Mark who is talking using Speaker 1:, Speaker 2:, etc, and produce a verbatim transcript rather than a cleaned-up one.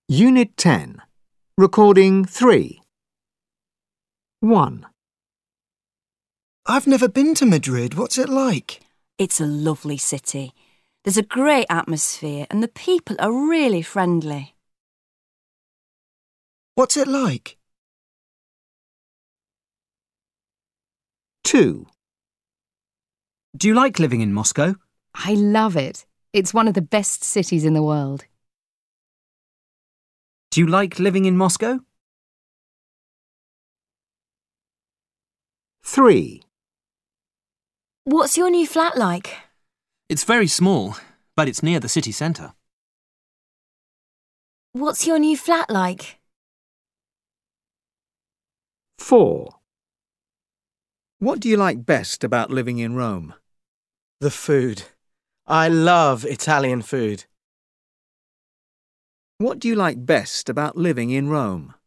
Speaker 1: Unit ten. Recording three. one.
Speaker 2: I've never been to Madrid. What's it like?
Speaker 3: It's a lovely city. There's a great atmosphere and the people are really friendly.
Speaker 2: What's it like?
Speaker 1: two.
Speaker 4: Do you like living in Moscow?
Speaker 5: I love it. It's one of the best cities in the world.
Speaker 4: Do you like living in Moscow?
Speaker 1: three.
Speaker 6: What's your new flat like?
Speaker 7: It's very small, but it's near the city centre.
Speaker 6: What's your new flat like?
Speaker 1: four. What do you like best about living in Rome?
Speaker 2: The food. I love Italian food.
Speaker 1: What do you like best about living in Rome?